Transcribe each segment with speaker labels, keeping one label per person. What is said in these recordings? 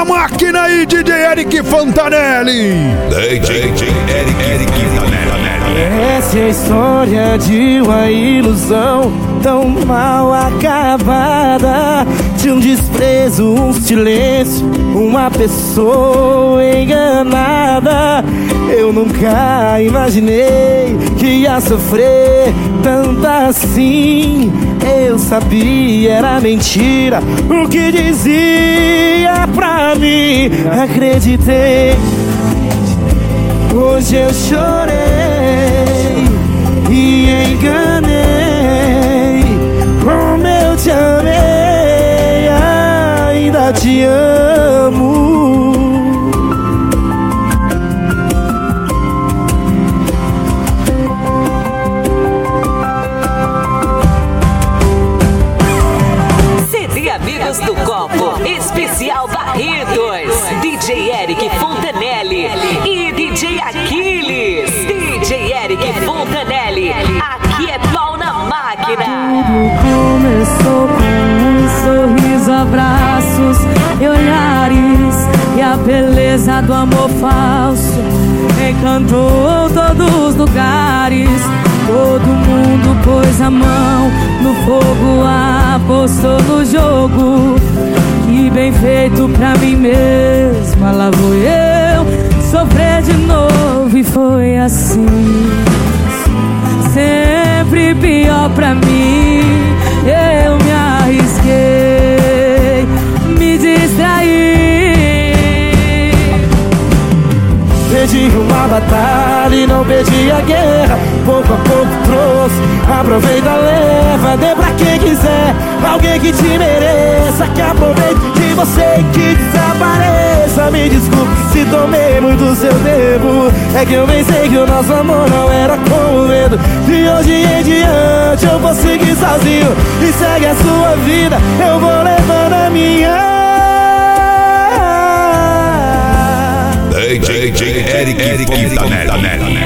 Speaker 1: na máquina aí, DJ Eric Fontanelli.
Speaker 2: DJ Eric Fontanelli.
Speaker 3: Essa é a história de uma ilusão tão mal acabada, de um desprezo, um silêncio, uma pessoa enganada. Eu nunca imaginei que ia sofrer tanto assim. Eu sabia, era mentira o que dizia pra mim. Acreditei, hoje eu chorei e enganei. Como eu te amei, ainda te amo.
Speaker 4: Amigos do Copo, especial Barretos, DJ Eric Fontanelli e DJ Aquiles. DJ Eric Fontanelli, aqui é pau na máquina.
Speaker 5: Tudo começou com um sorriso, abraços e olhares, e a beleza do amor falso encantou todos os lugares. Todo mundo pôs a mão no fogo, apostou no jogo. Que bem feito pra mim mesma, lá vou eu sofrer de novo. E foi assim, sempre pior pra mim. Eu me arrisquei, me distraí.
Speaker 3: Perdi uma batalha e não perdi a guerra. Pouco a pouco trouxe, aproveita, leva. Dê pra quem quiser, alguém que te mereça, que aproveite de você e que desapareça. Me desculpe se tomei muito seu tempo. É que eu pensei que o nosso amor não era como medo. De hoje em diante eu vou seguir sozinho. E segue a sua vida, eu vou levando a minha.
Speaker 2: DJ Eric Fontanelli.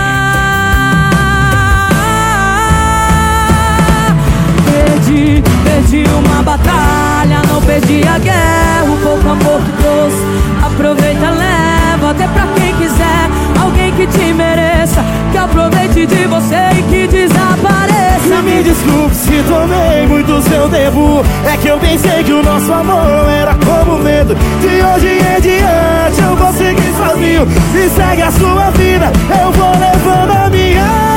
Speaker 5: Perdi uma batalha, não perdi a guerra. O pouco amor que trouxe, aproveita, leva. Até pra quem quiser, alguém que te mereça, que aproveite de você e que desapareça.
Speaker 3: Me desculpe se tomei muito seu tempo. É que eu pensei que o nosso amor não era como medo. De hoje em diante eu vou seguir sozinho. E segue a sua vida, eu vou levando a minha.